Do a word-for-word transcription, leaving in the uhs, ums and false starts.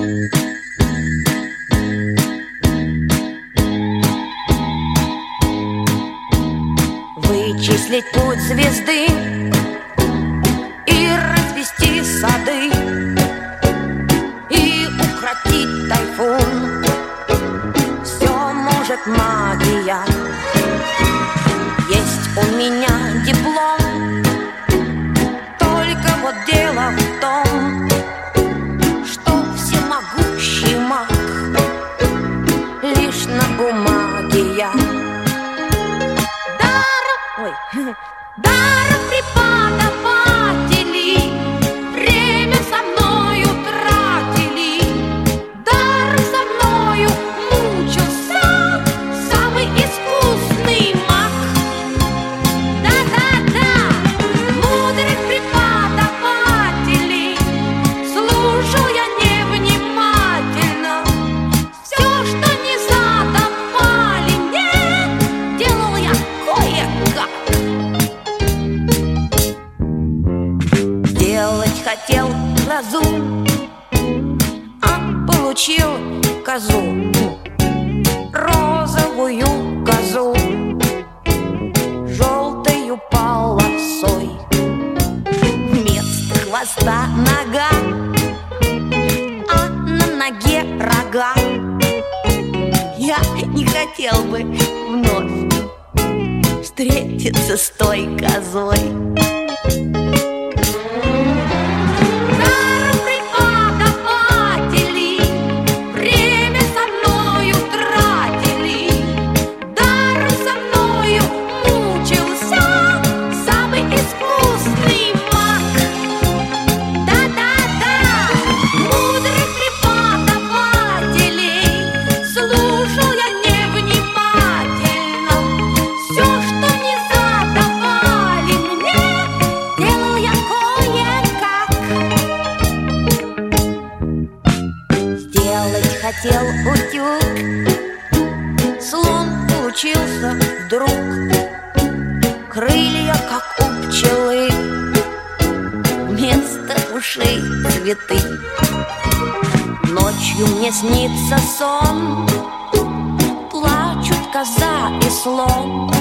Вычислить путь звезды и развести сады, и укротить тайфун. Все может магия. Есть у меня диплом, только вот дело в том, что всемогущий маг лишь на бумаге я. Ой. Даром преподаватели время со мною тратили, даром со мною мучился самый искусный маг. Да-да-да, мудрых преподавателей слушал я невнимательно. Все, что не задавали мне, делал я кое-как. Делать хотел грозу, а получил козу, розовую козу, желтою полосой. Вместо хвоста нога, а на ноге рога. Я не хотел бы вновь встретиться с той козой. Даром преподаватели время со мною тратили, даром со мною мучился самый искусный маг. Да-да-да, мудрых преподавателей слушал я невнимательно. Все, что не задавали мне, делал я кое-как. Сделать хотел утюг, слон получился вдруг. Крылья, как у пчелы, вместо ушей цветы. Ночью мне снится сон, плачут коза и слон.